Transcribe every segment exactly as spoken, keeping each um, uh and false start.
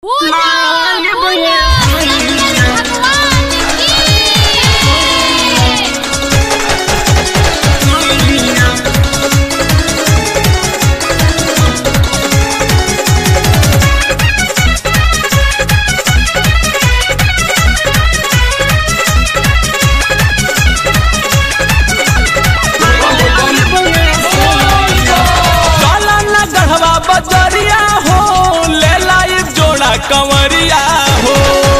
कंवरिया हो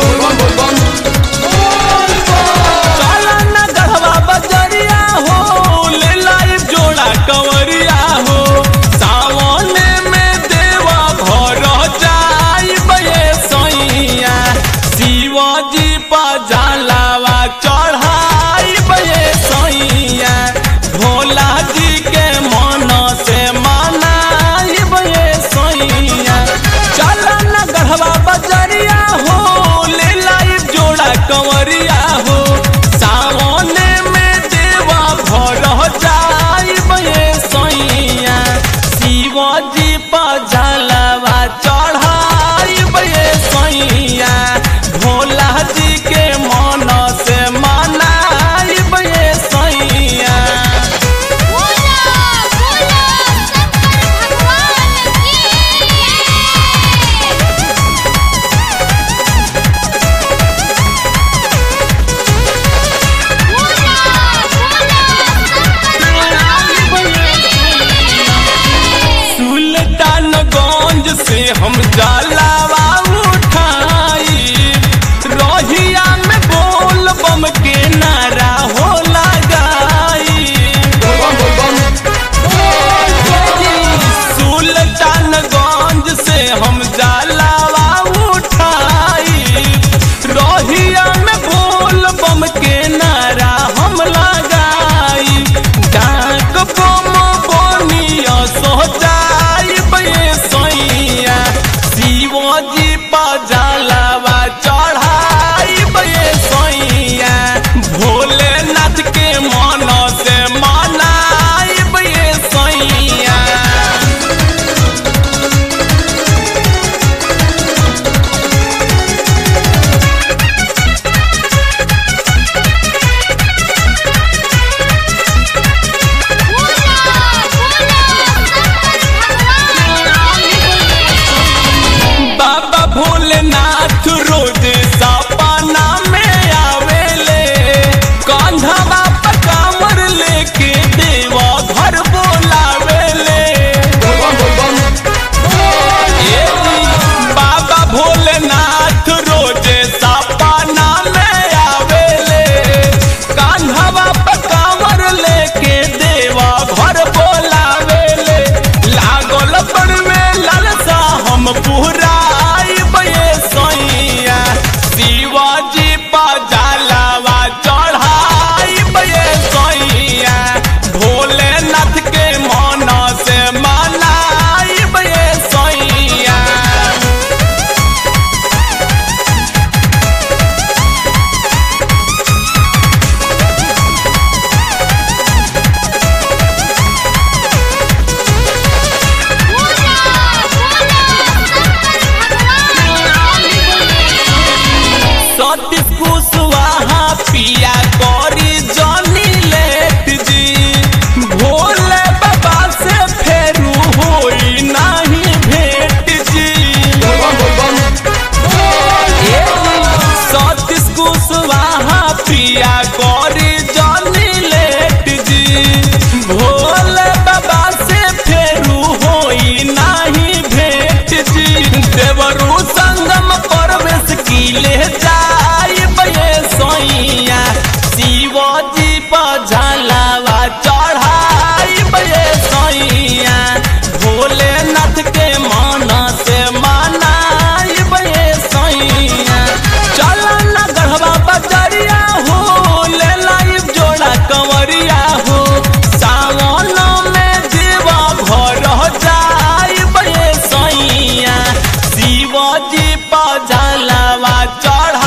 चला न गढ़वा बजरिया हो ले लाई जोड़ा कंवरिया हो सावन में देवा घर जाई बे सैया शिवजी पर जलावा चढ़ाई बे सैया भोला जी के मन से मनाई बे सैया चला न गढ़वा बजरिया हो ले लाई जोड़ा कंवरिया हो सावन में देवा घर जाई बे सैया शिवजी पर जलावा चढ़ाई बे सैया भोला जी के मन से मनाई बे सैया सुल्तानगंज से हम जलावा उठाई रोहिया में बोल बम के नारा हो लगाई सुल्तानगंज से हम जलावा उठाई रोहिया में बोल बम के नारा हम लगाई डाक बम बनिया सोचाई बे सैया शिवजी पर जलावा चढ़ाई बे सैया भोलेनाथ के मन से मनाई बे सैया बाबा भोलेनाथ रोज सपना में आवेले कंधवा पर कमर लेके देवा घर बोलावेले बाबा भोलेनाथ रोज सपना में आवेले कंधवा पर कमर लेके देवा घर बोलावेले लागल पड़वे लालसा हम पूरा सैया शिवजी पर जलावा चढ़ाई बे सैया भोलेनाथ के मन से मनाई बे सैया सतीश कुशवाहा पिया करी जनी लेट जी भोले बाबा से फेरू होई नहीं भेट जी सतीश कुशवाहा पिया करी जनी लेट जी भोले बाबा से फेरू होई नहीं भेट जी देवरू संगम परवेश की ले जाई बे सैया शिवजी पर जलावा चढ़ाई बे सैया भोलेनाथ के मन से मनाई बे सैया चला न गढ़वा बजरिया हो ले लाई जोड़ा कंवरिया हो सावन में देवा घर जाई बे सैया शिवजी पर जलावा चढ़ा